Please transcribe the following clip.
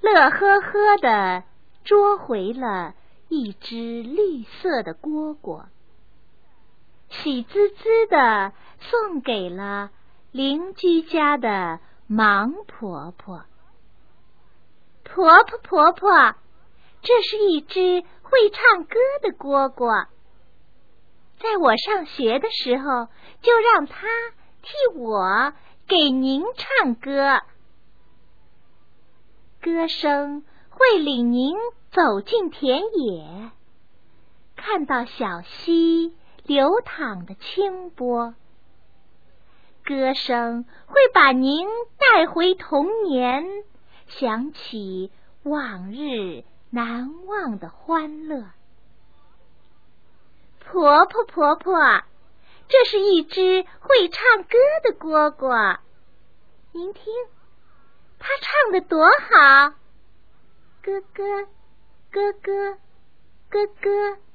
乐呵呵地捉回了一只绿色的蝈蝈，喜滋滋地送给了邻居家的盲婆婆。婆婆婆婆，这是一只会唱歌的蝈蝈，在我上学的时候，就让它替我给您唱歌。歌声会领您走进田野，看到小溪流淌的清波。歌声会把您带回童年，想起往日难忘的欢乐。婆婆婆婆，这是一只会唱歌的蝈蝈，您听，它唱得多好！咯咯咯咯咯咯。